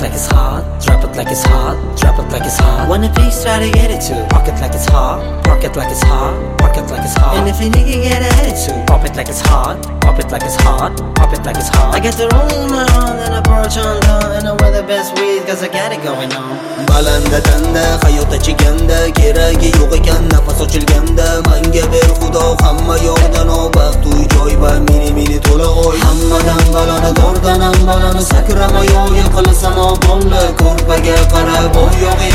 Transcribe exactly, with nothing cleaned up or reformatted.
like it's hot, drop it like it's hot, drop it like it's hot. Wanna piece, try to get it too. Park it like it's hot, park it like it's hot, park it like it's hot. And if a nigga get a attitude, pop it like it's hot, pop it like it's hot, pop it like it's hot. I get to roll my own and approach on down, and I wear the best weed cause I got it going on. Balanda tanda, hayotda chekanda, keragi yo'q ekan nafas ochilganda. Manga ber xudo hamma yo'qdan obat uy joy va meni meni to'la oy. Hammadan baloni dordan ham baloni sakrama yo'g'im qilasan o bolla. Ko'rpaga qarab o yo'g'i